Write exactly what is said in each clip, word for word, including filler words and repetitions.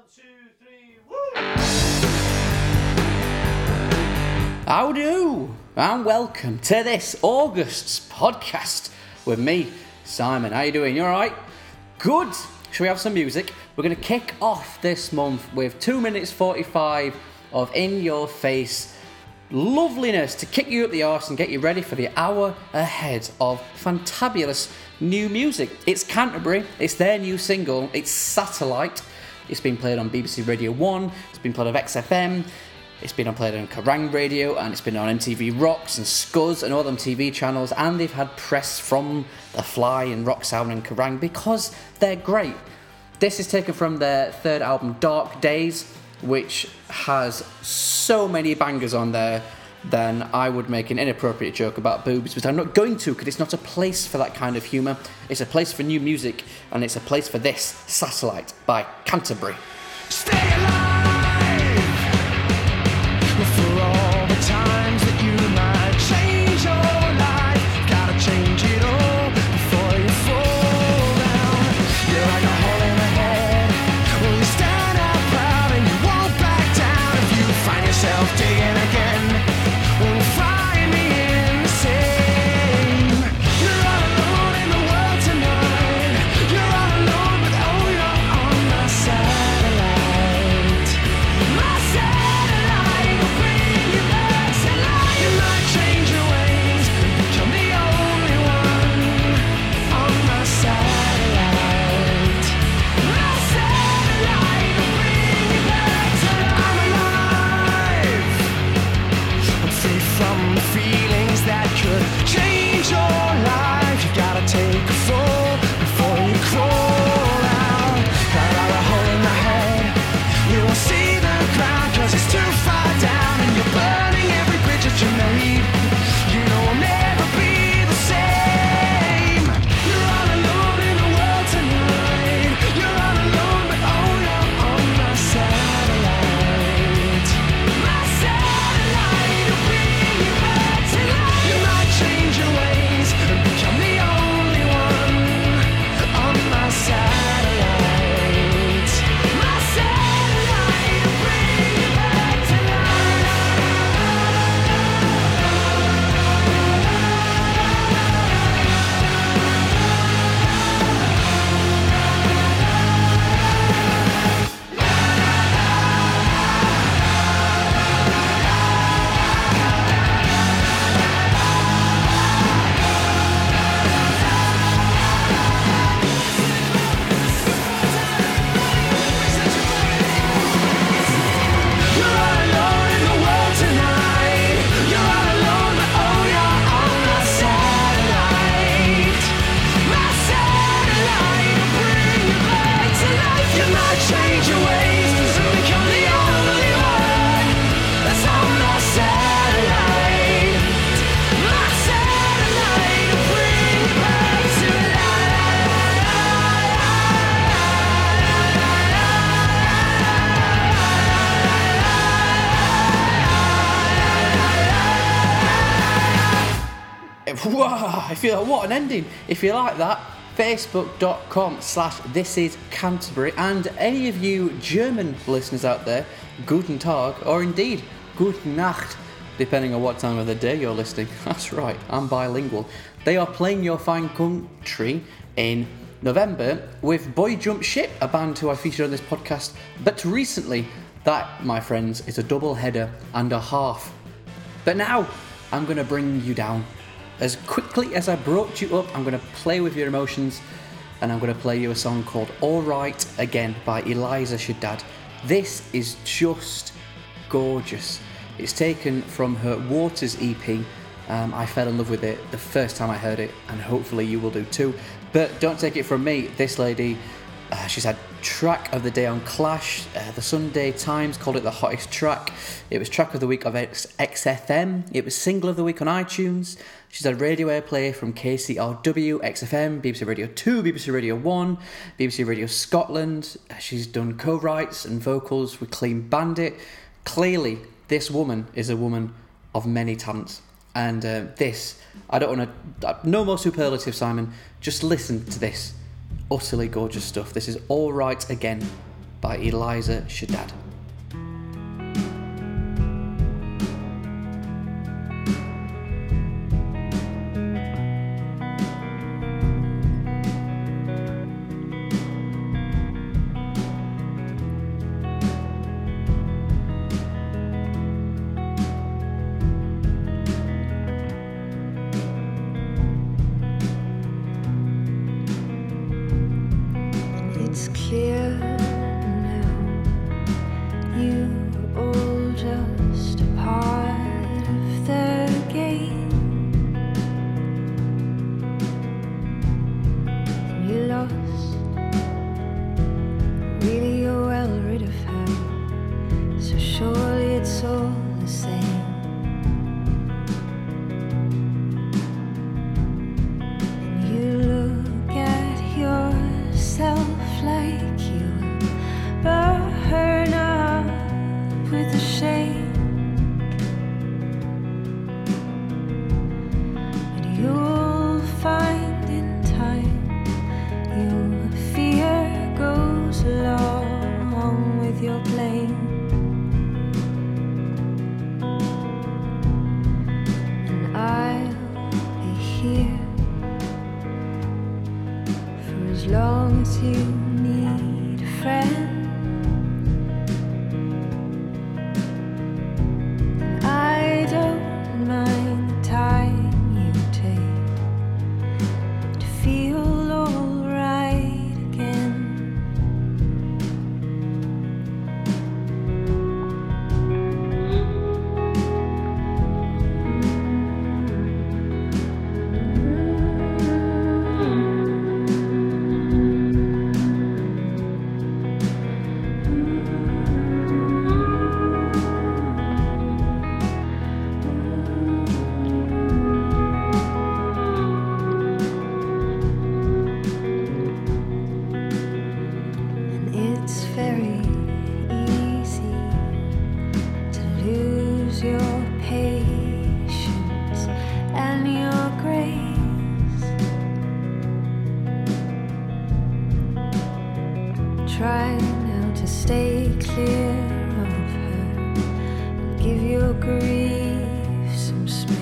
two, three, woo! How do? And welcome to this August's podcast with me, Simon. How you doing? You alright? Good. Shall we have some music? We're going to kick off this month with two minutes forty-five of in-your-face loveliness to kick you up the arse and get you ready for the hour ahead of fantabulous new music. It's Canterbury, it's their new single, it's Satellite. It's been played on B B C Radio one, it's been played on X F M, it's been played on Kerrang Radio, and it's been on M T V Rocks and Scuzz and all them T V channels, and they've had press from The Fly and Rock Sound and Kerrang because they're great. This is taken from their third album, Dark Days, which has so many bangers on there. Then I would make an inappropriate joke about boobs, but I'm not going to because it's not a place for that kind of humour. It's a place for new music, and it's a place for this, Satellite by Canterbury. Stay alive for all the times that you might change your life. Gotta change it all before you fall down. You're like a hole in the head. Will you stand up proud and you won't back down? If you find yourself digging again, will you find me in the same? You're all alone in the world tonight. You're all alone, but oh, you're on my satellite. My satellite will bring you back to life. You might change your ways and become the only one on my satellite. My satellite will bring you back to life. I'm alive. I'm free from the feelings that could change your life. You gotta take a fall before you crawl out. Got out a hole in the head. You won't see the ground cause it's too far down. And you're burning every bridge that you made. You know we'll never be the same. You're all alone in the world tonight. You're all alone, but oh, you're on my satellite. My satellite will bring you back to life. You might change your ways and become the only one on my satellite. My satellite will bring you back to You're all alone in the world tonight. You're all alone, but oh, you're on my satellite. My satellite will bring you back to life. You might change your ways and become the only one that's on my satellite. My satellite will bring you back to Wow, if you what an ending. If you like that, facebook.com slash this is Canterbury, and any of you German listeners out there, guten Tag, or indeed guten Nacht, depending on what time of the day you're listening. That's right, I'm bilingual. They are playing your fine country in November with Boy Jump Ship, a band who I featured on this podcast, but recently that, my friends, is a double header and a half. But now I'm going to bring you down. As quickly as I brought you up, I'm going to play with your emotions, and I'm going to play you a song called All Right Again by Eliza Shaddad. This is just gorgeous. It's taken from her Waters E P. Um, I fell in love with it the first time I heard it, and hopefully you will do too. But don't take it from me, this lady, uh, she's had track of the day on Clash. Uh, the Sunday Times called it the hottest track. It was track of the week of X- XFM. It was single of the week on iTunes. She's had radio airplay from K C R W, X F M, B B C Radio two, B B C Radio one, B B C Radio Scotland. Uh, she's done co-writes and vocals with Clean Bandit. Clearly, this woman is a woman of many talents. And uh, this, I don't want to, uh, no more superlative, Simon. Just listen to this. Utterly gorgeous stuff. This is All Right Again by Eliza Shaddad. It's clear now, you were all just a part of the game, and you lost. Really, you're well rid of her, so surely it's all the same. And you look at yourself like you burn up with the shame, but you'll find in time your fear goes along with your blame, and I'll be here for as long as you need a friend. And I don't mind the time you take to feel alright again. And it's very easy to lose your patience and your grace. Try now to stay clear of her and give your grief some space.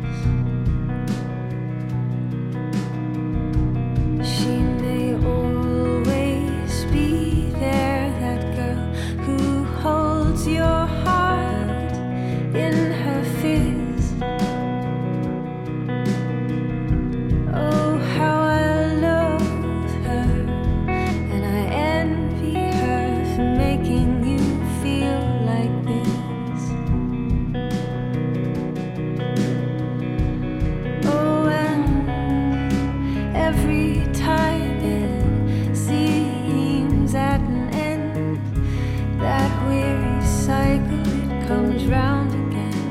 She may always be there, that girl who holds your heart in her fist. Oh, how I love her, and I envy her for making you feel like this. Oh, and every time it seems at an end, that weary cycle, it comes round again,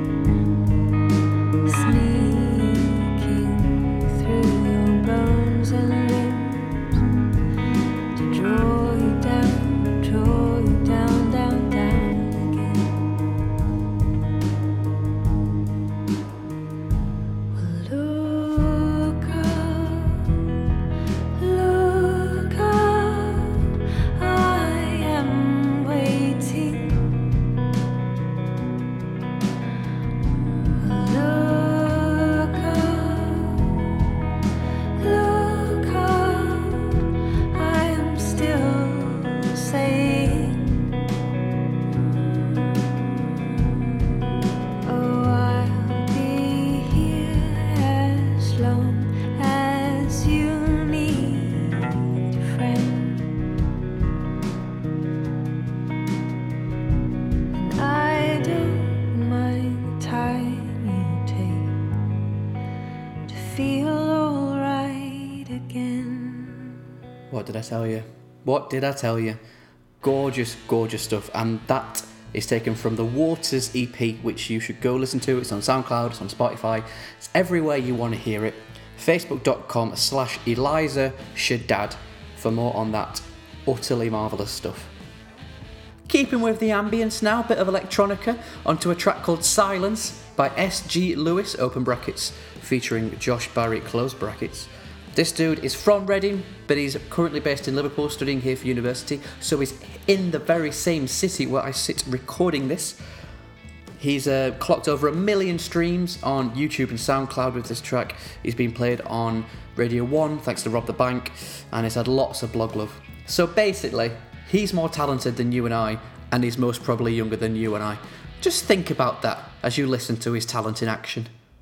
sneaking through your bones and limbs to draw you down, draw you down, down, down again. Well, look up, look up, I am waiting. Look up, look up, I am still saying, oh, I'll be here as long as you need a friend. And I don't mind the time you take to feel alright again. What did I tell you? What did I tell you? Gorgeous, gorgeous stuff. And that is taken from the Waters E P, which you should go listen to. It's on SoundCloud, it's on Spotify, it's everywhere you want to hear it. Facebook.com slash Eliza Shaddad for more on that utterly marvellous stuff. Keeping with the ambience now, bit of electronica, onto a track called Silence by S G Lewis, open brackets, featuring Josh Barry, close brackets. This dude is from Reading, but he's currently based in Liverpool, studying here for university, so he's in the very same city where I sit recording this. He's uh, clocked over a million streams on YouTube and SoundCloud with this track. He's been played on Radio one, thanks to Rob the Bank, and he's had lots of blog love. So basically, he's more talented than you and I, and he's most probably younger than you and I. Just think about that as you listen to his talent in action.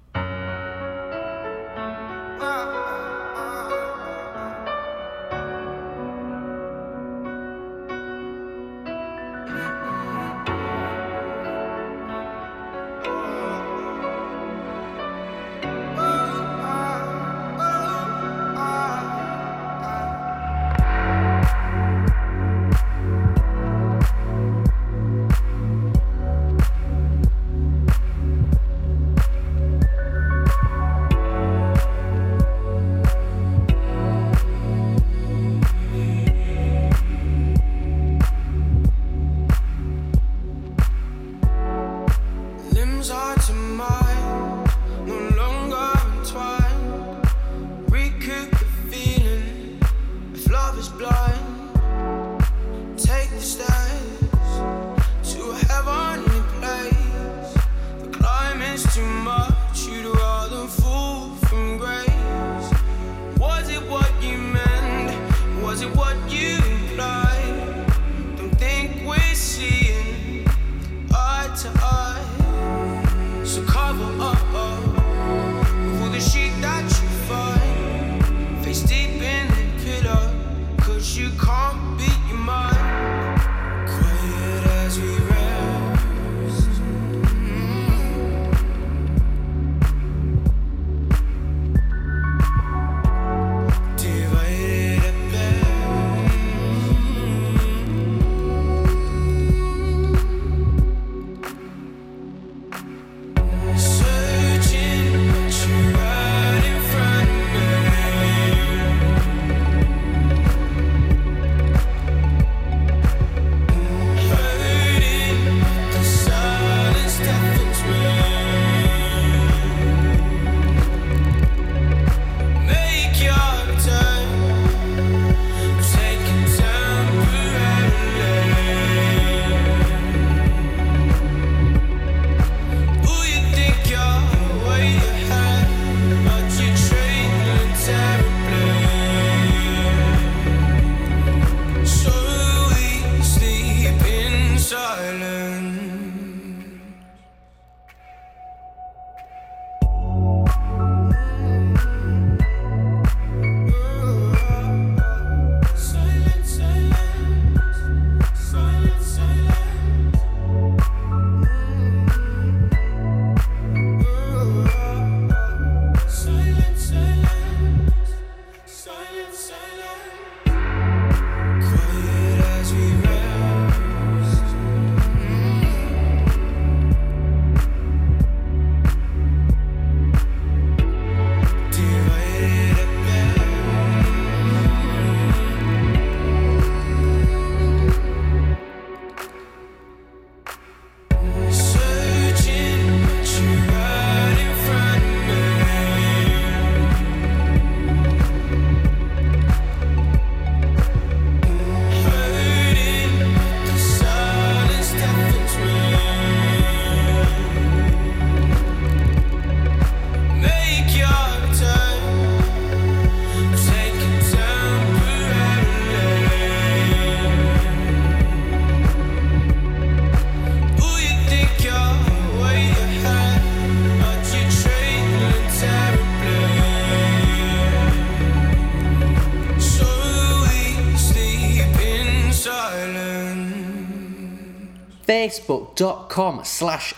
Facebook.com slash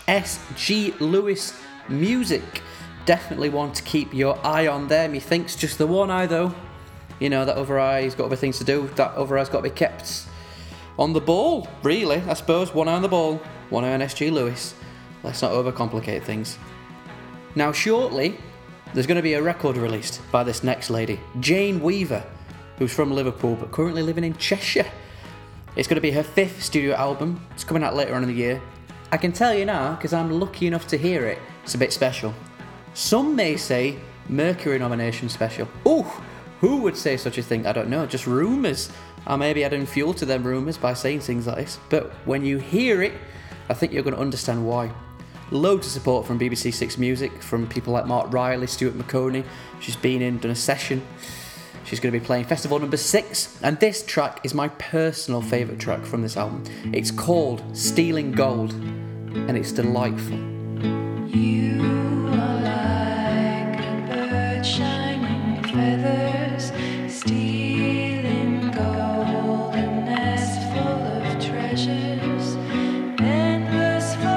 sglewis.music. Definitely want to keep your eye on there. Methinks just the one eye though. You know, that other eye's got other things to do. That other eye's got to be kept on the ball, really, I suppose. One eye on the ball, one eye on S G Lewis. Let's not overcomplicate things. Now, shortly, there's going to be a record released by this next lady, Jane Weaver, who's from Liverpool but currently living in Cheshire. It's going to be her fifth studio album. It's coming out later on in the year. I can tell you now, because I'm lucky enough to hear it, it's a bit special. Some may say Mercury nomination special. Ooh, Who would say such a thing? I don't know, just rumours. I may be adding fuel to them rumours by saying things like this, but when you hear it, I think you're going to understand why. Loads of support from B B C Six Music, from people like Mark Riley, Stuart McConey. She's been in, done a session. She's going to be playing festival number six, and this track is my personal favourite track from this album. It's called Stealing Gold, and it's delightful. You are like a bird shining feathers, stealing gold, a nest full of treasures, endless for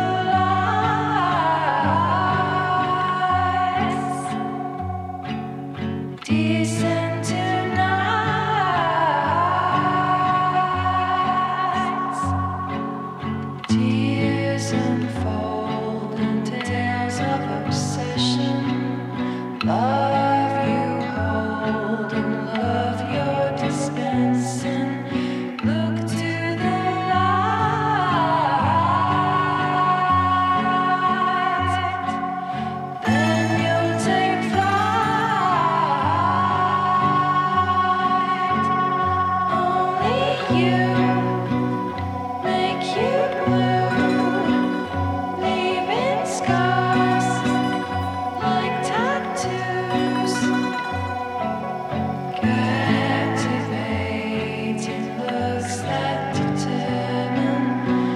lies. Descend tonight. Tears unfold in tales of obsession. Love you hold and love you're dispensing. Look to the light, then you'll take flight. Only you make you blue, leaving scars like tattoos. Captivating looks that determine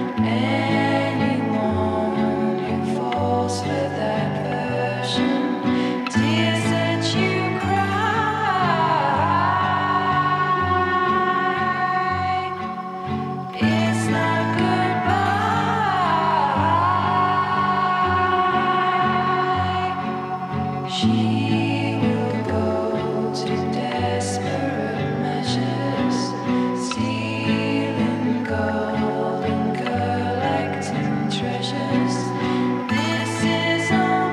anyone who falls for that version. Tears that you cry, it's not goodbye. She will go to desperate measures, stealing gold and collecting treasures. This is all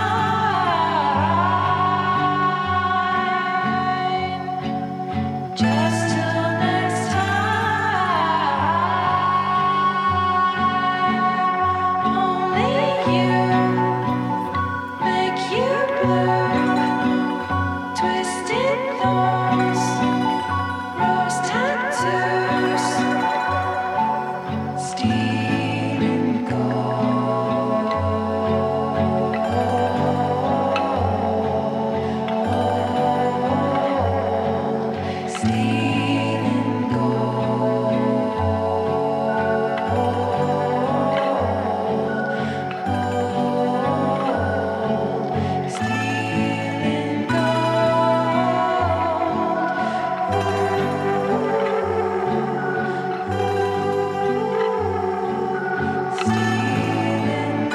mine. Just till next time. Only you make you blue, twisted thorns, rose tattoos, stealing gold, stealing gold, stealing gold, stealing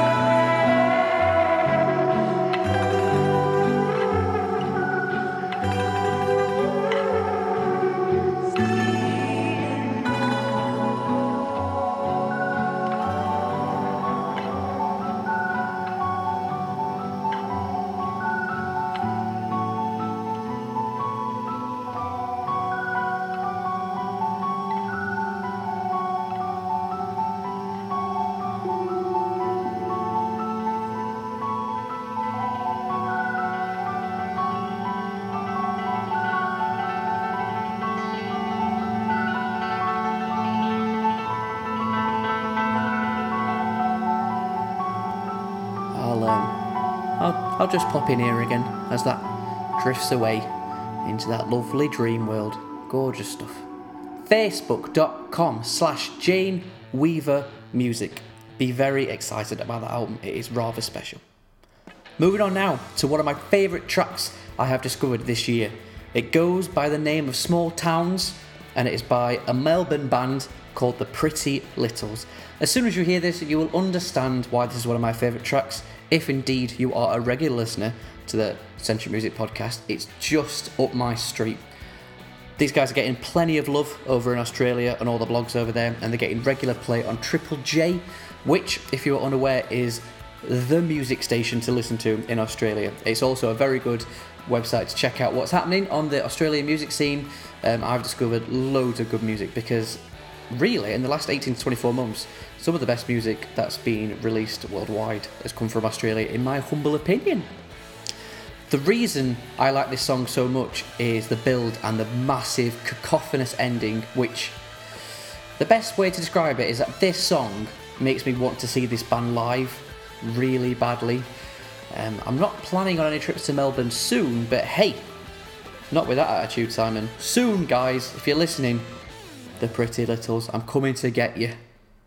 I'll um, I'll, I'll just pop in here again as that drifts away into that lovely dream world. Gorgeous stuff. Facebook.com slash Jane Weaver Music. Be very excited about that album. It is rather special. Moving on now to one of my favourite tracks I have discovered this year. It goes by the name of Small Towns, and it is by a Melbourne band called The Pretty Littles. As soon as you hear this, you will understand why this is one of my favourite tracks. If indeed you are a regular listener to the Century Music Podcast, it's just up my street. These guys are getting plenty of love over in Australia and all the blogs over there, and they're getting regular play on Triple J, which, if you're unaware, is the music station to listen to in Australia. It's also a very good website to check out what's happening on the Australian music scene. Um, I've discovered loads of good music because really in the last eighteen to twenty-four months, some of the best music that's been released worldwide has come from Australia, in my humble opinion. The reason I like this song so much is the build and the massive cacophonous ending, which the best way to describe it is that this song makes me want to see this band live really badly. Um, I'm not planning on any trips to Melbourne soon, but hey, not with that attitude, Simon. Soon, guys, if you're listening, the Pretty Littles, I'm coming to get you.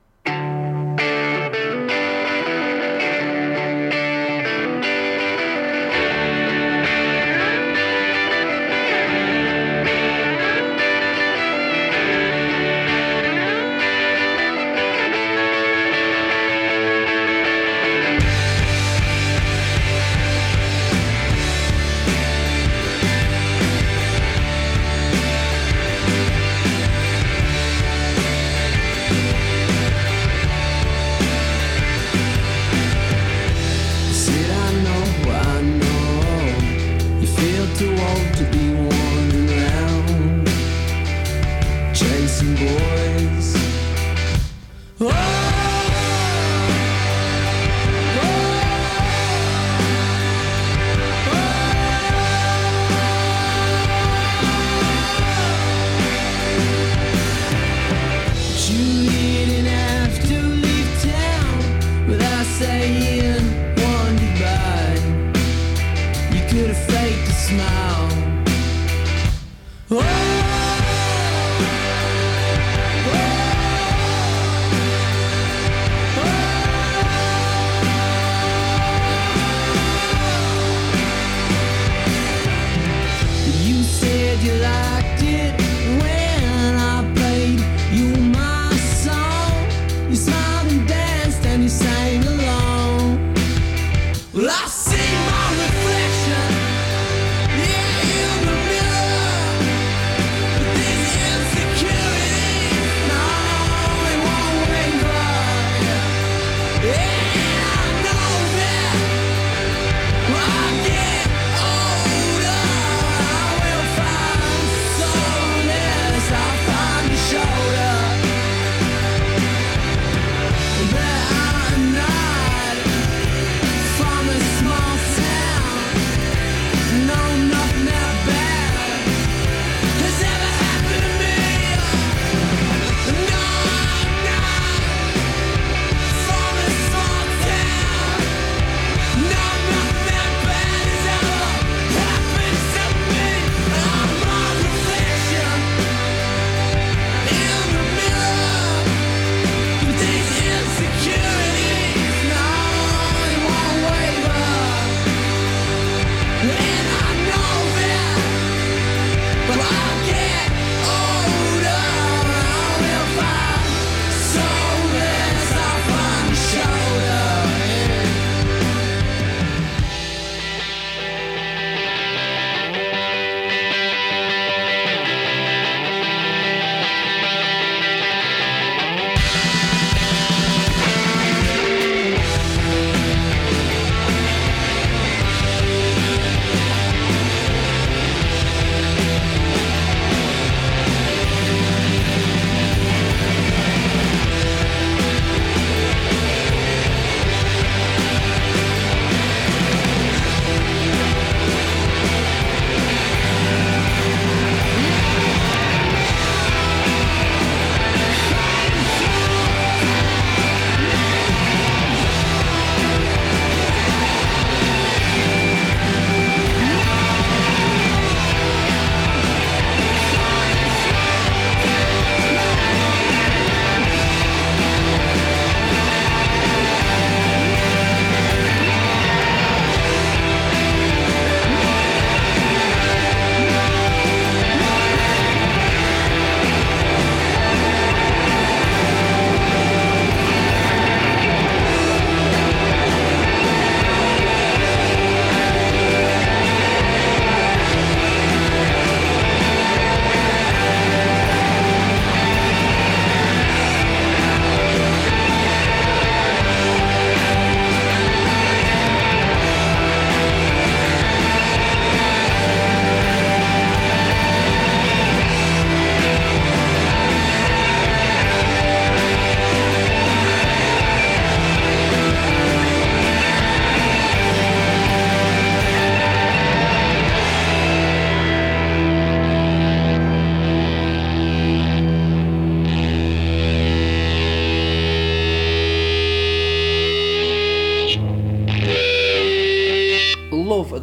Oh!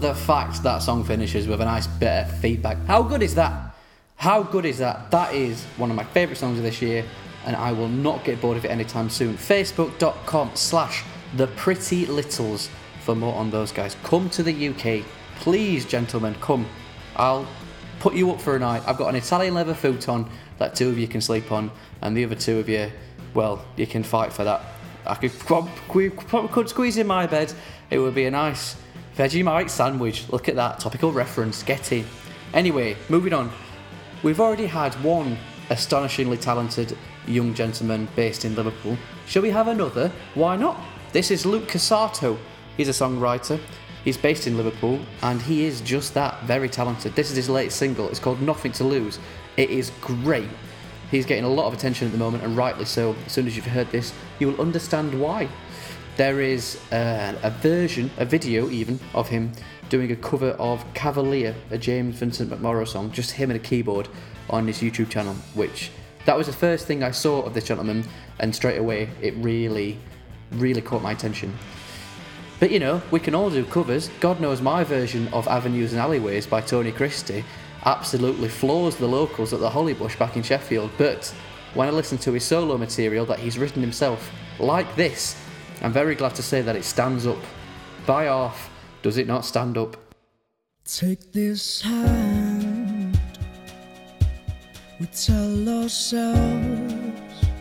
the fact that song finishes with a nice bit of feedback. How good is that? How good is that? That is one of my favourite songs of this year, and I will not get bored of it anytime soon. Facebook.com slash The Pretty Littles for more on those guys. Come to the U K. Please, gentlemen, come. I'll put you up for a night. I've got an Italian leather futon that two of you can sleep on, and the other two of you, well, you can fight for that. I could probably could squeeze in my bed. It would be a nice Vegemite sandwich. Look at that, topical reference. Get in. Anyway, moving on. We've already had one astonishingly talented young gentleman based in Liverpool. Shall we have another? Why not? This is Luke Casato. He's a songwriter. He's based in Liverpool, and he is just that, very talented. This is his latest single. It's called Nothing to Lose. It is great. He's getting a lot of attention at the moment, and rightly so. As soon as you've heard this, you will understand why. There is uh, a version, a video even, of him doing a cover of Cavalier, a James Vincent McMorrow song, just him and a keyboard on his YouTube channel, which, that was the first thing I saw of this gentleman, and straight away, it really, really caught my attention. But you know, we can all do covers. God knows my version of Avenues and Alleyways by Tony Christie absolutely floors the locals at the Hollybush back in Sheffield, but when I listen to his solo material that he's written himself, like this, I'm very glad to say that it stands up. By half, does it not stand up? Take this hand, we tell ourselves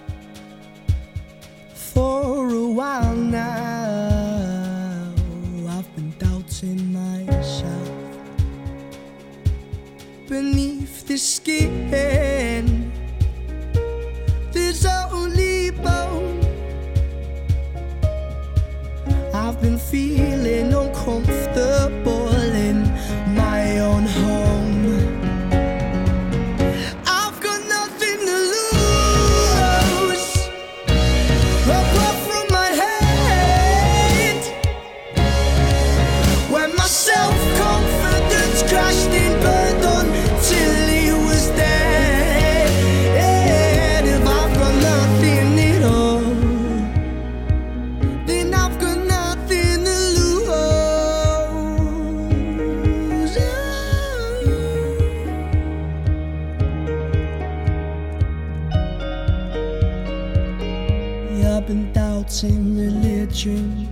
for a while now. I've been doubting myself beneath the skin. There's only bone. I've been feeling uncomfortable in my own home. I've got nothing to lose apart from my head. When my self-confidence crashed and burned until it was dead. If I've got nothing at all, then I've got nothing to lose. Yeah, I've been doubting religion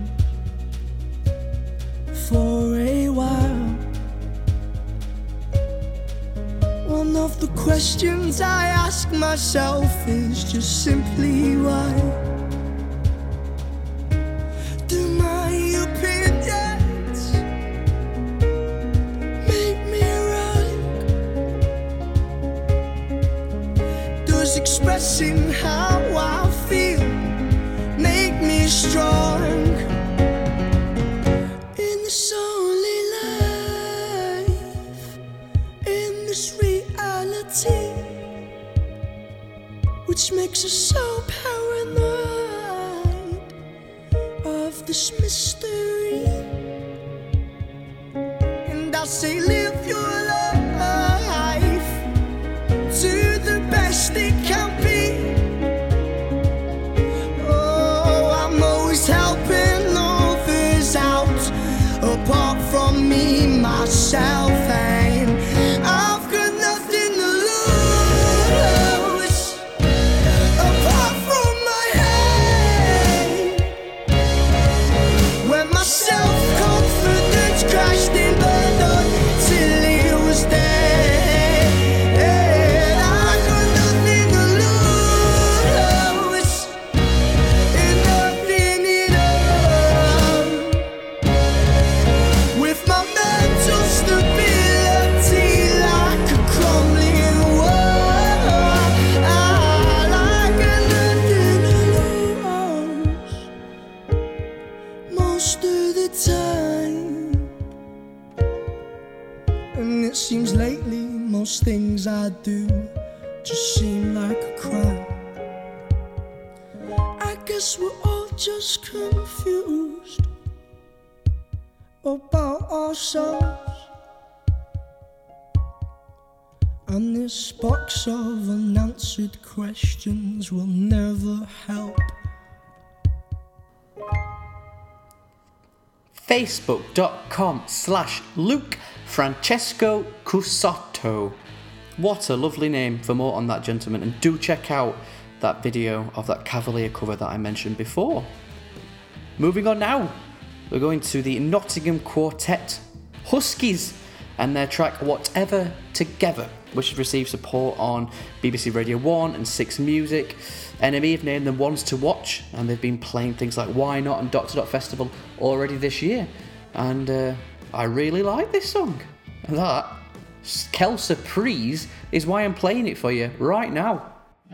for a while. One of the questions I ask myself is just simply why do my opinions make me right? Does expressing how I feel make me strong in this only life, in this reality, which makes us so paranoid of this mystery? And I say live your life to the best it can be. Oh, I'm always helping others out apart from me, myself, and I've got nothing to lose apart from my head. When my self-confidence crashed and burned until it was dead, I got nothing to lose and nothing at all. With my mental stability like a crumbling wall, I got nothing to lose most of the time. And it seems lately most things I do just seem like a crime. I guess we're all just confused about ourselves, and this box of unanswered questions will never help. facebook.com slash Luke Francesco Cusotto. What a lovely name for more on that gentleman, and do check out that video of that Cavalier cover that I mentioned before. Moving on now, we're going to the Nottingham Quartet Huskies and their track Whatever Together, which has received support on B B C Radio one and Six Music. N M E have named them Ones to Watch, and they've been playing things like Why Not and Doctor Dot Festival already this year. And uh, I really like this song. And that, Quelle Surprise, is why I'm playing it for you right now.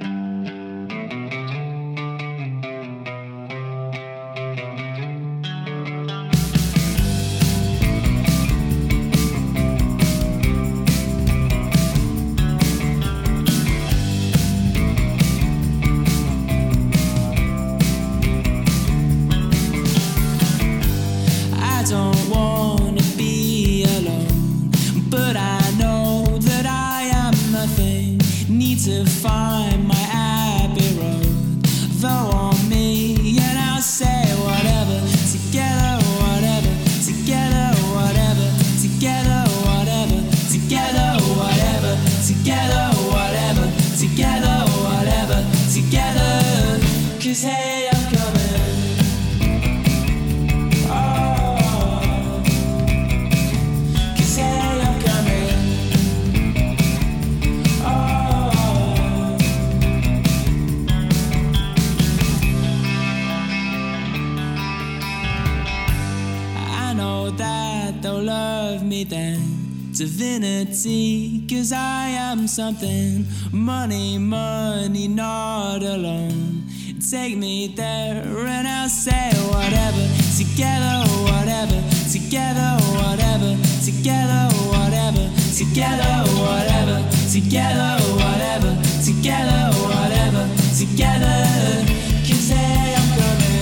Divinity, cause I am something. Money, money, not alone. Take me there and I'll say whatever. Together, whatever. Together, whatever. Together, whatever. Together, whatever. Together, whatever. Together, whatever. Together, cause hey, I'm coming.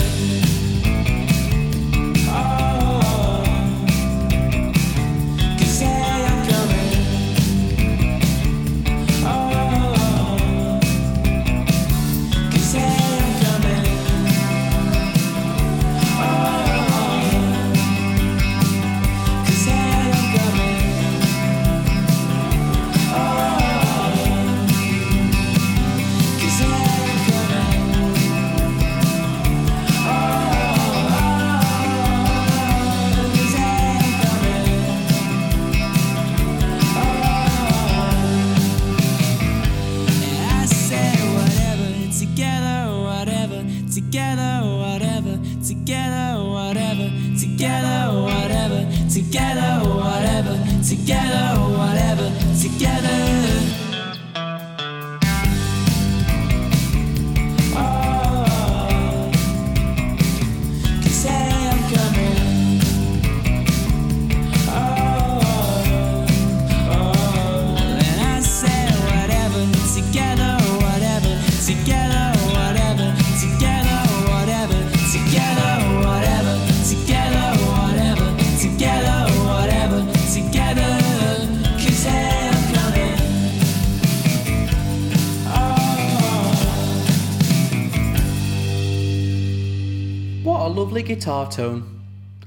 Lovely guitar tone.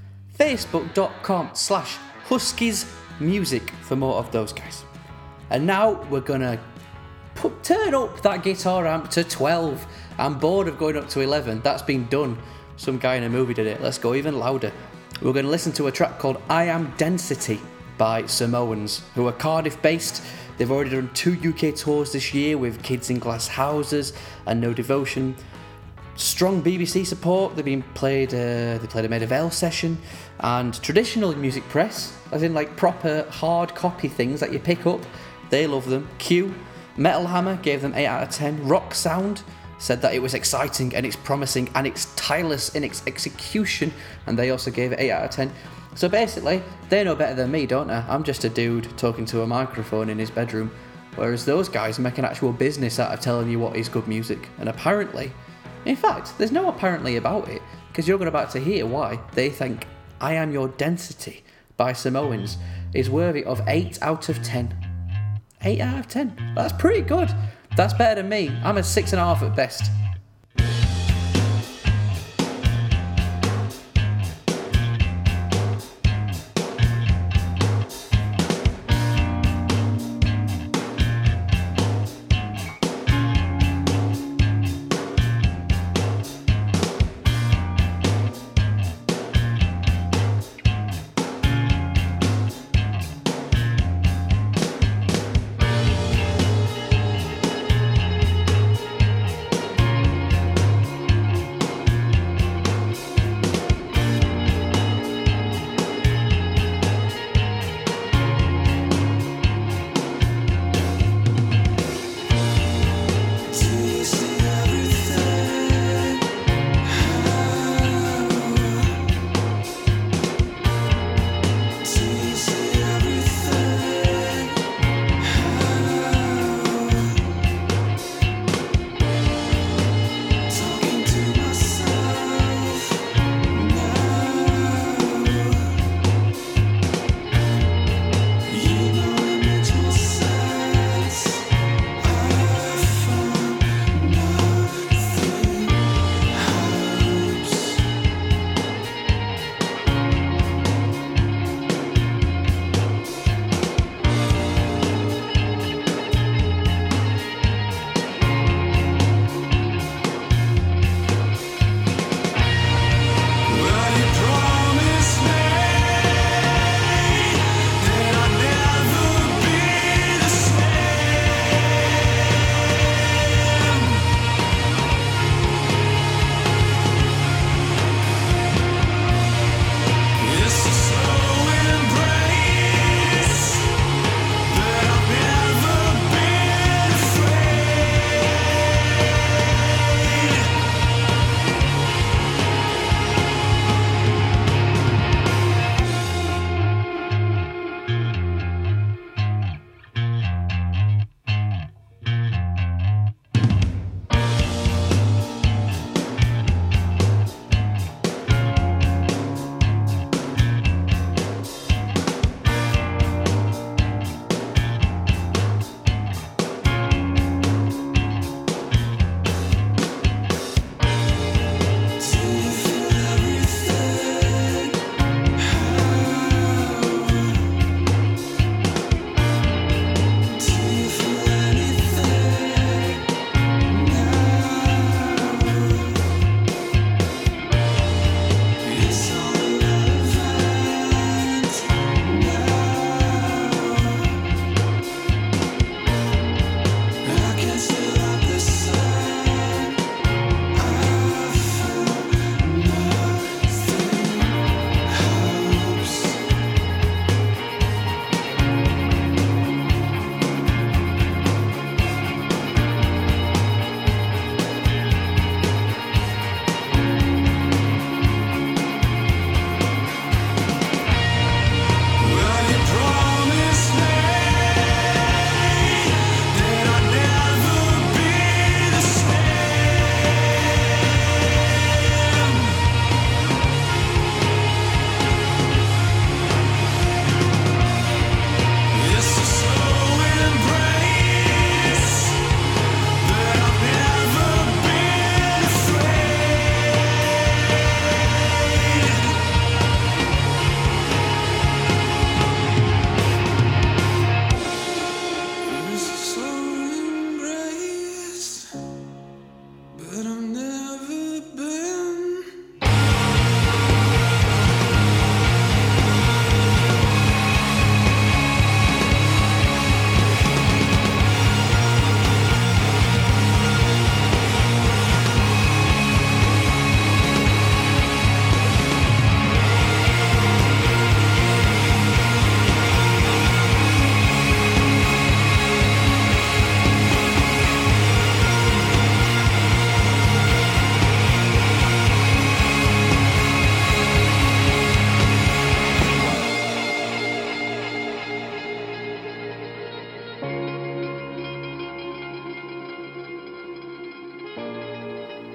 Facebook.com slash Huskies Music for more of those guys. And now we're gonna put, turn up that guitar amp to twelve. I'm bored of going up to eleven. That's been done. Some guy in a movie did it. Let's go even louder. We're going to listen to a track called I Am Density by Samoans, who are Cardiff based. They've already done two U K tours this year with Kids in Glass Houses and No Devotion. Strong B B C support. They've been played. Uh, they played a Maid of Ale session, and traditional music press, as in like proper hard copy things that you pick up. They love them. Q, Metal Hammer gave them eight out of ten. Rock Sound said that it was exciting and it's promising and it's tireless in its execution, and they also gave it eight out of ten. So basically, they know better than me, don't they? I'm just a dude talking to a microphone in his bedroom, whereas those guys make an actual business out of telling you what is good music. And apparently, in fact, there's no apparently about it, because you're about to hear why they think I Am Your Density by Samoans is worthy of eight out of ten. eight out of ten. That's pretty good. That's better than me. I'm a six and a half at best.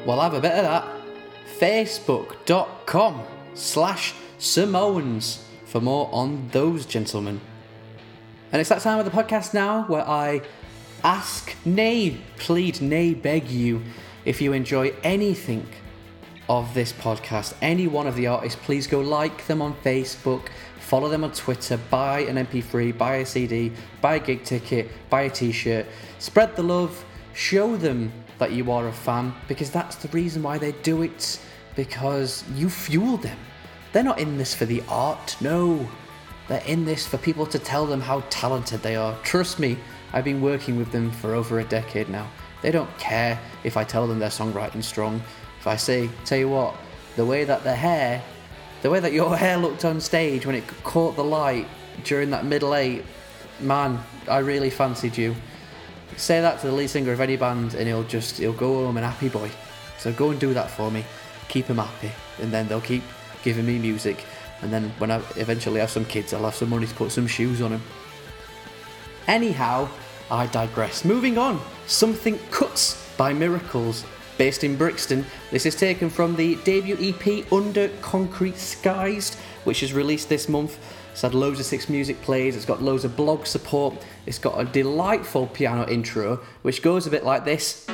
Well, have a bit of that. Facebook.com slash Simones for more on those gentlemen. And it's that time of the podcast now where I ask, nay, plead, nay, beg you, if you enjoy anything of this podcast, any one of the artists, please go like them on Facebook, follow them on Twitter, buy an M P three, buy a C D, buy a gig ticket, buy a t-shirt, spread the love, show them that you are a fan, because that's the reason why they do it, because you fuel them. They're not in this for the art, no. They're in this for people to tell them how talented they are. Trust me, I've been working with them for over a decade now. They don't care if I tell them their songwriting's strong. If I say, tell you what, the way that their hair, the way that your hair looked on stage when it caught the light during that middle eight, man, I really fancied you. Say that to the lead singer of any band and he'll just, he'll go home an happy boy. So go and do that for me. Keep him happy. And then they'll keep giving me music. And then when I eventually have some kids, I'll have some money to put some shoes on them. Anyhow, I digress. Moving on. Something Cuts by Miracles. Based in Brixton, this is taken from the debut E P Under Concrete Skies, which is released this month. It's had loads of Six Music plays, it's got loads of blog support, it's got a delightful piano intro, which goes a bit like this.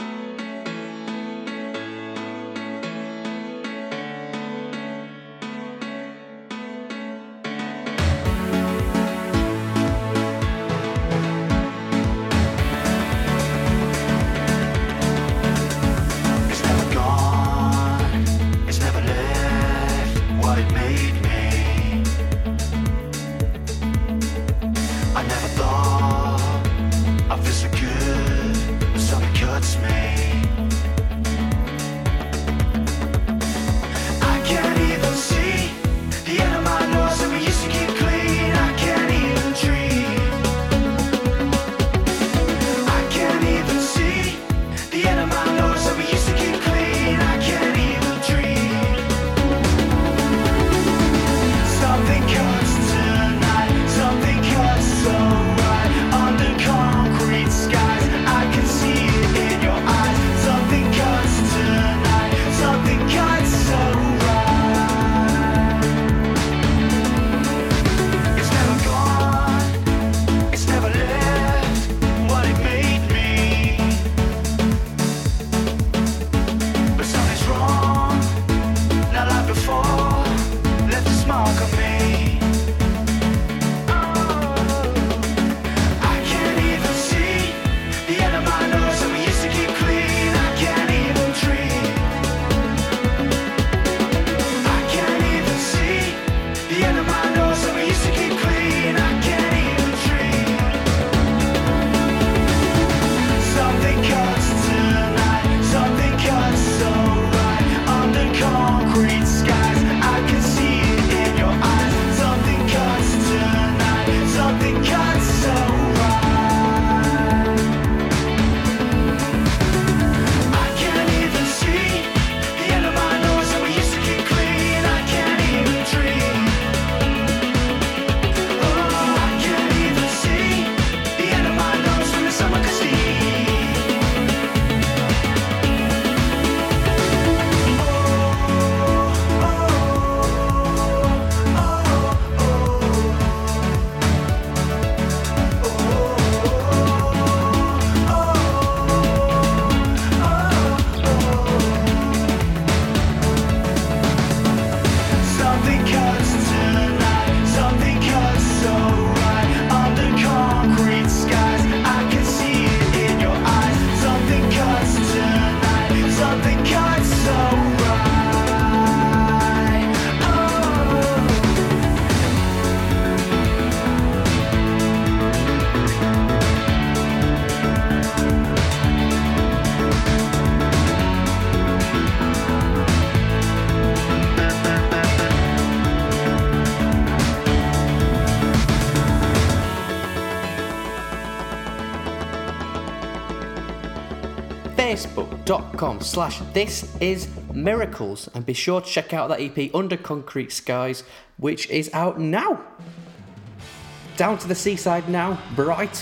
Facebook.com slash This Is Miracles, and be sure to check out that E P Under Concrete Skies, which is out now. Down to the seaside now, Brighton,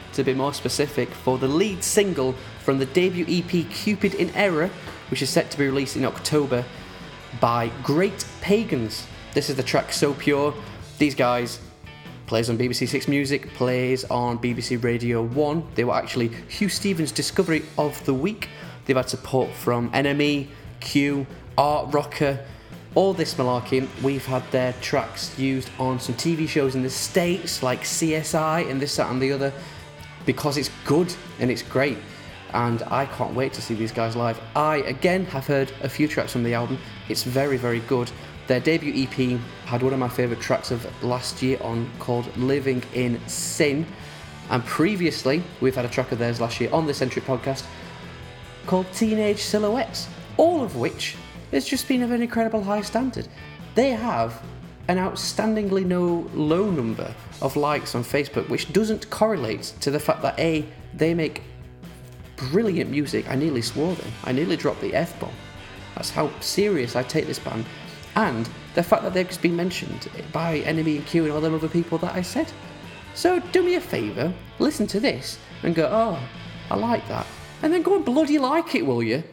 to be more specific, for the lead single from the debut E P Cupid in Error, which is set to be released in October by Great Pagans. This is the track So Pure. These guys plays on B B C Six Music, plays on B B C Radio one. They were actually Hugh Stevens' Discovery of the Week. They've had support from N M E, Q, Art Rocker, all this malarkey. We've had their tracks used on some T V shows in the States, like C S I and this, that and the other, because it's good and it's great. And I can't wait to see these guys live. I, again, have heard a few tracks from the album. It's very, very good. Their debut E P had one of my favourite tracks of last year on, called Living in Sin. And previously, we've had a track of theirs last year on the Centric podcast called Teenage Silhouettes, all of which has just been of an incredible high standard. They have an outstandingly no, low number of likes on Facebook, which doesn't correlate to the fact that A, they make brilliant music. I nearly swore then. I nearly dropped the F-bomb. That's how serious I take this band. And the fact that they've just been mentioned by N M E and Q and all them other people that I said. So do me a favour, listen to this and go, oh, I like that. And then go and bloody like it, will you?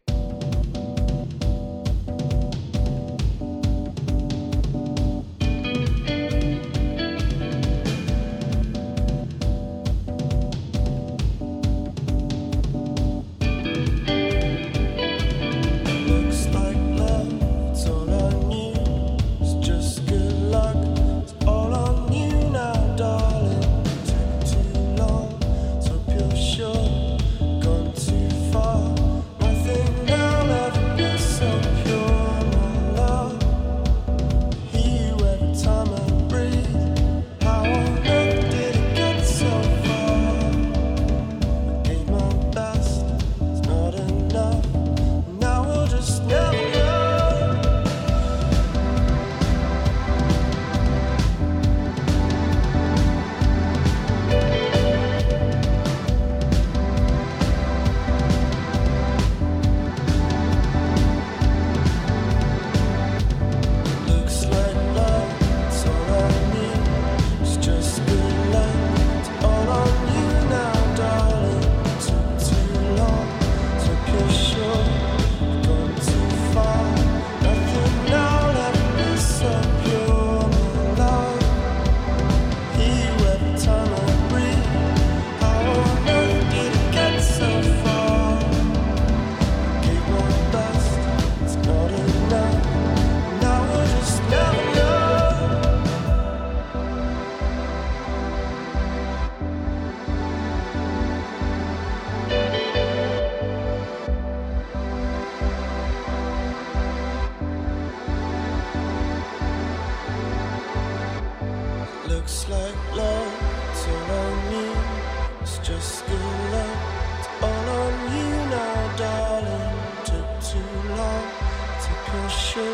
Looks like love, it's all on you. It's just good luck, it's all on you now, darling. Took too long to push you,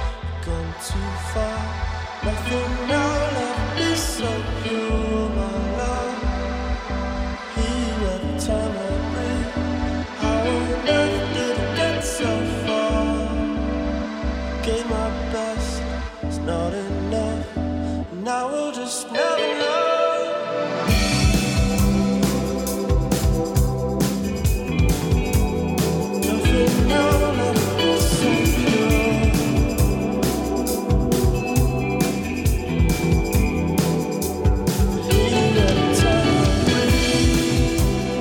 gone too far. Nothing now left is so pure, my love. Here you every time I breathe. How on earth did it get so far? Gave my best, it's not enough. Now we'll just never know. Nothing now left is so pure. Here every time I breathe.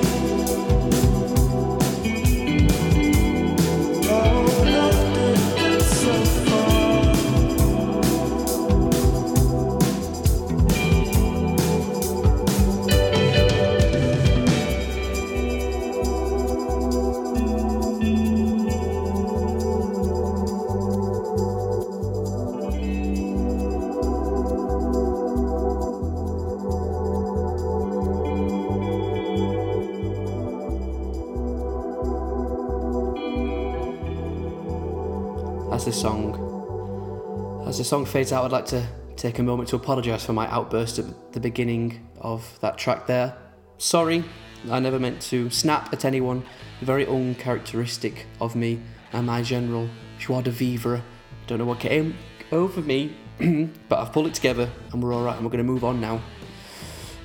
How on earth did it get so far? As the song, as the song fades out, I'd like to take a moment to apologise for my outburst at the beginning of that track there. Sorry, I never meant to snap at anyone. Very uncharacteristic of me and my general joie de vivre. Don't know what came over me, but I've pulled it together and we're alright and we're going to move on now. We're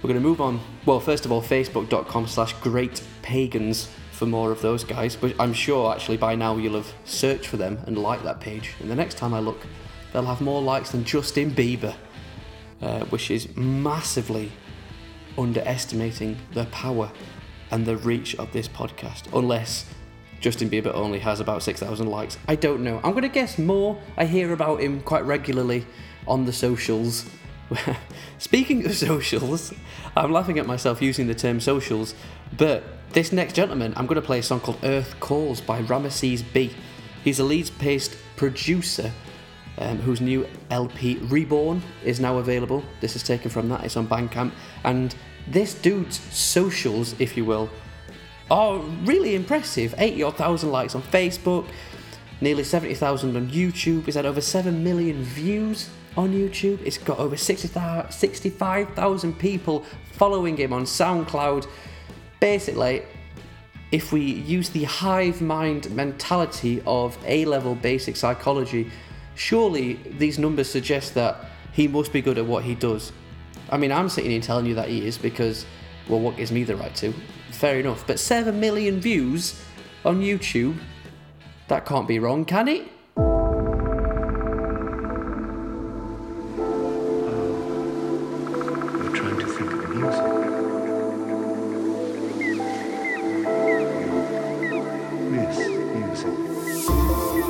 we're going to move on. Well, first of all, facebook.com slash great pagans for more of those guys. But I'm sure actually by now you'll have searched for them and liked that page. And the next time I look, they'll have more likes than Justin Bieber, uh, which is massively underestimating the power and the reach of this podcast. Unless Justin Bieber only has about six thousand likes. I don't know. I'm going to guess more. I hear about him quite regularly on the socials. Speaking of socials, I'm laughing at myself using the term socials, but this next gentleman, I'm going to play a song called Earth Calls by Ramesses B. He's a Leeds-based producer um, whose new L P Reborn is now available. This is taken from that. It's on Bandcamp. And this dude's socials, if you will, are really impressive. eighty odd thousand likes on Facebook, nearly seventy thousand on YouTube. It's had over seven million views on YouTube. It's got over sixty-five thousand people following him on SoundCloud. Basically, if we use the hive mind mentality of A-level basic psychology, surely these numbers suggest that he must be good at what he does. I mean, I'm sitting here telling you that he is because, well, what gives me the right to? Fair enough. But seven million views on YouTube, that can't be wrong, can it? You're trying to think of music. Miss music.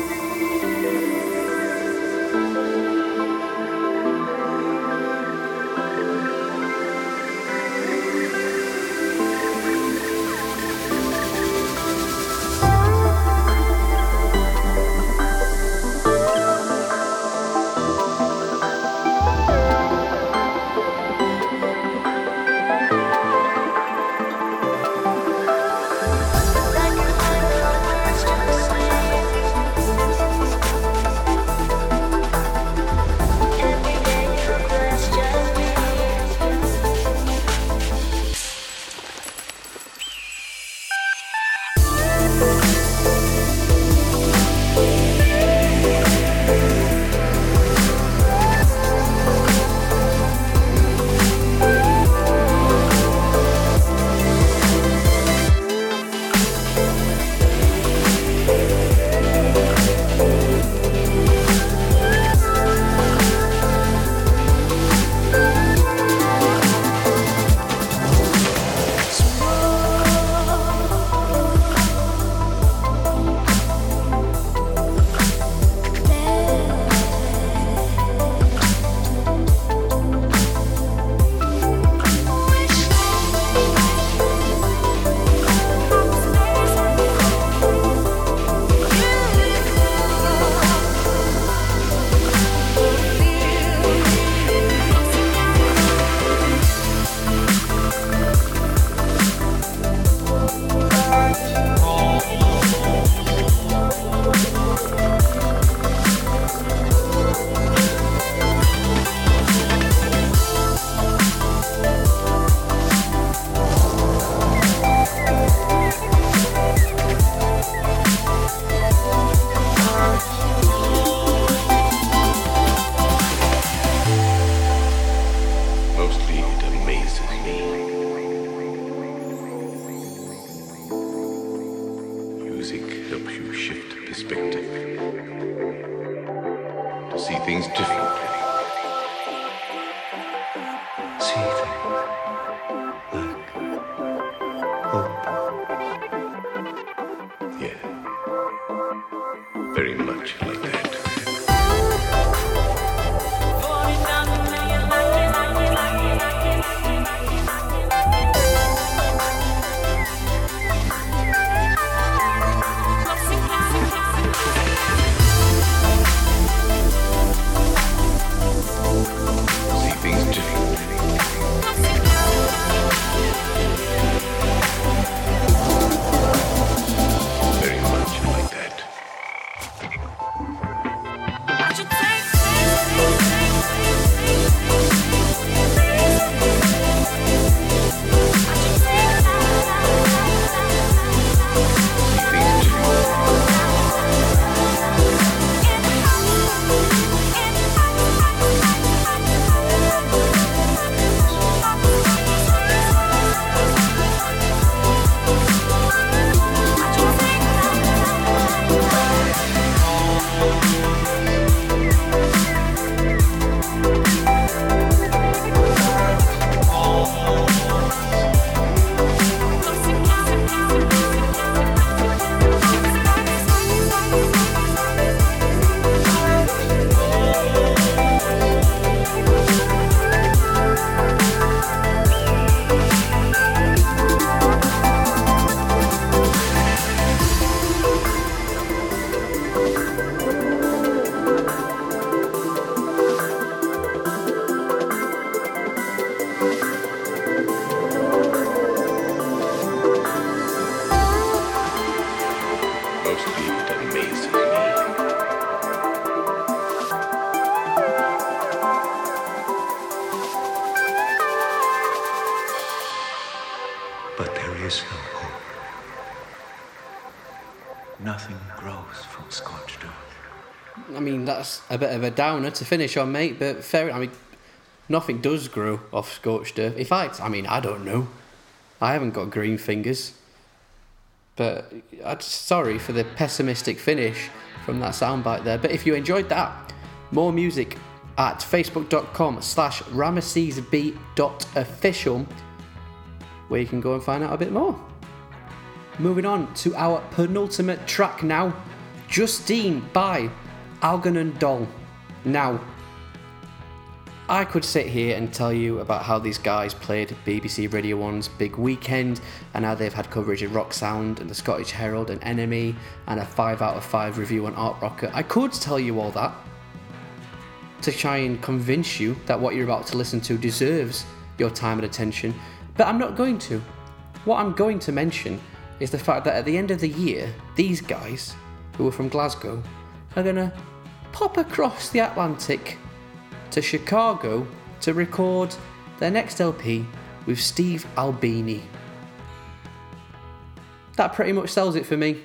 see things differently. See things like hope. Yeah. Very much like that. mostly it amazes me. But there is no hope. Nothing grows from scorched earth. I mean, that's a bit of a downer to finish on, mate, but fair. I mean, nothing does grow off scorched earth. In fact, I mean, I don't know. I haven't got green fingers. But I'm sorry for the pessimistic finish from that soundbite there. But if you enjoyed that, more music at facebook.com slash ramessesb.official, where you can go and find out a bit more. Moving on to our penultimate track now, Justine by Algernon Doll. Now, I could sit here and tell you about how these guys played B B C Radio one's Big Weekend and how they've had coverage in Rock Sound and the Scottish Herald and Enemy and a five out of five review on Art Rocker. I could tell you all that to try and convince you that what you're about to listen to deserves your time and attention, but I'm not going to. What I'm going to mention is the fact that at the end of the year, these guys, who are from Glasgow, are going to pop across the Atlantic to Chicago to record their next L P with Steve Albini. That pretty much sells it for me.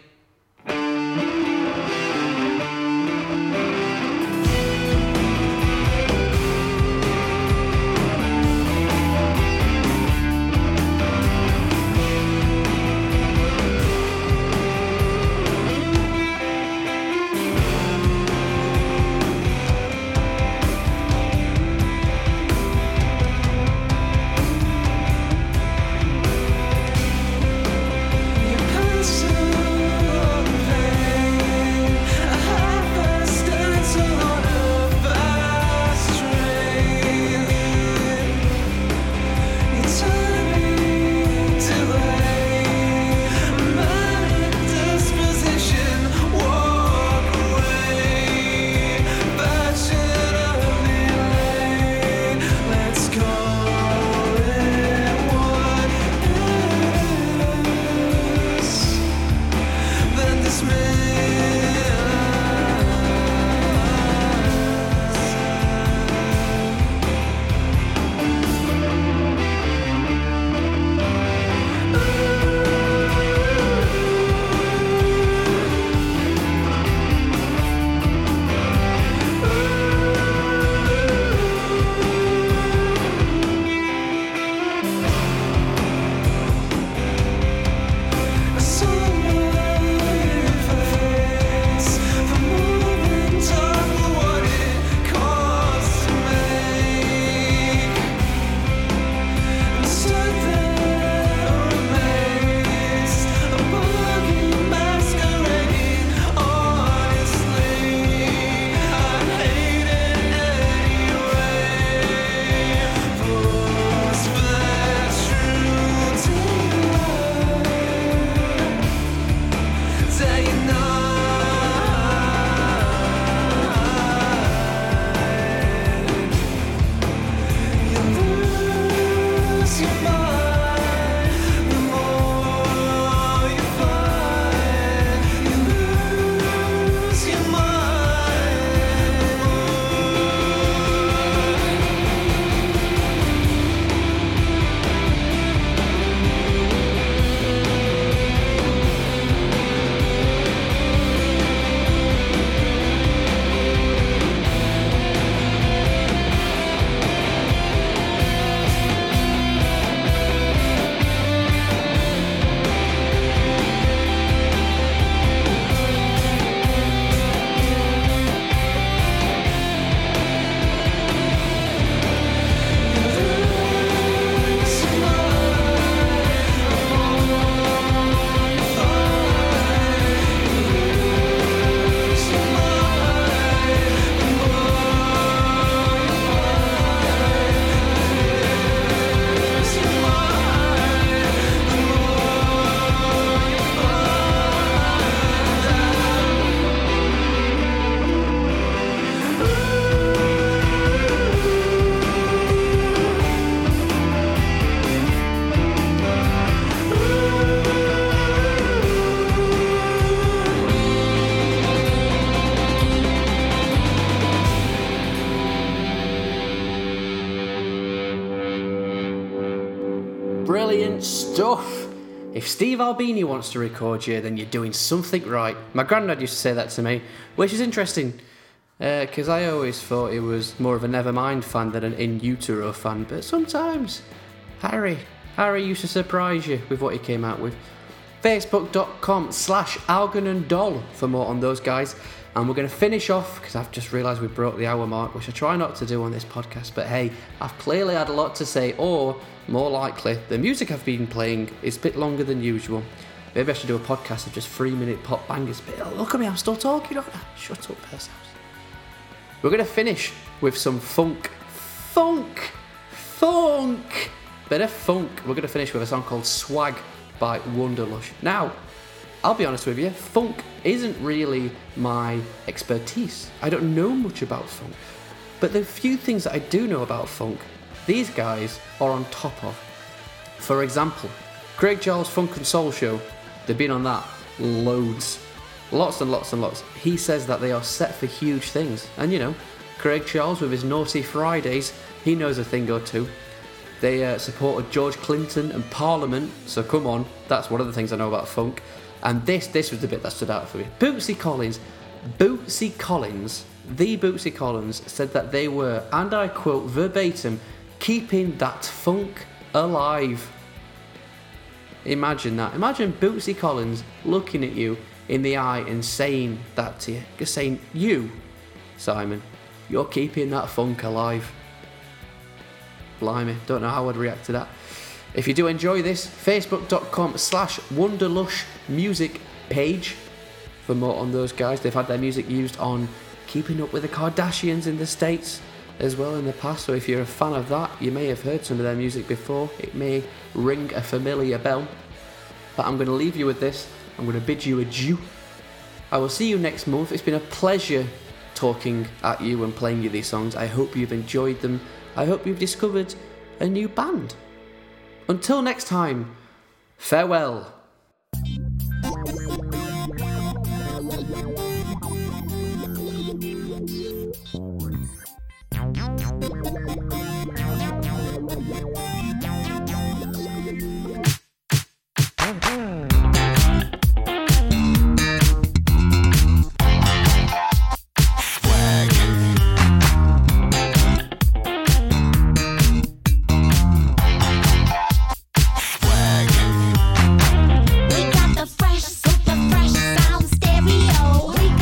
stuff. If Steve Albini wants to record you, then you're doing something right. My granddad used to say that to me, which is interesting, because uh, I always thought he was more of a Nevermind fan than an In Utero fan, but sometimes Harry, Harry used to surprise you with what he came out with. Facebook.com slash Algernon Doll for more on those guys. And we're going to finish off, because I've just realised we broke the hour mark, which I try not to do on this podcast, but hey, I've clearly had a lot to say, or, more likely, the music I've been playing is a bit longer than usual. Maybe I should do a podcast of just three minute pop bangers, but oh, look at me, I'm still talking, aren't I? Shut up, Perseus. We're going to finish with some funk. Funk! Funk! Bit of funk. We're going to finish with a song called Swag by Wonderlush. Now, I'll be honest with you, funk isn't really my expertise. I don't know much about funk. But the few things that I do know about funk, these guys are on top of. For example, Craig Charles' Funk and Soul Show, they've been on that loads. Lots and lots and lots. He says that they are set for huge things. And you know, Craig Charles with his Naughty Fridays, he knows a thing or two. They uh, supported George Clinton and Parliament, so come on, that's one of the things I know about funk. And this, this was the bit that stood out for me. Bootsy Collins, Bootsy Collins, the Bootsy Collins said that they were, and I quote verbatim, keeping that funk alive. Imagine that. Imagine Bootsy Collins looking at you in the eye and saying that to you. Just saying, you, Simon, you're keeping that funk alive. Blimey, don't know how I'd react to that. If you do enjoy this, facebook.com slash Wonderlush music page for more on those guys. They've had their music used on Keeping Up with the Kardashians in the States as well in the past. So if you're a fan of that, you may have heard some of their music before. It may ring a familiar bell. But I'm going to leave you with this. I'm going to bid you adieu. I will see you next month. It's been a pleasure talking at you and playing you these songs. I hope you've enjoyed them. I hope you've discovered a new band. Until next time, farewell. We got the fresh, super fresh sound stereo. We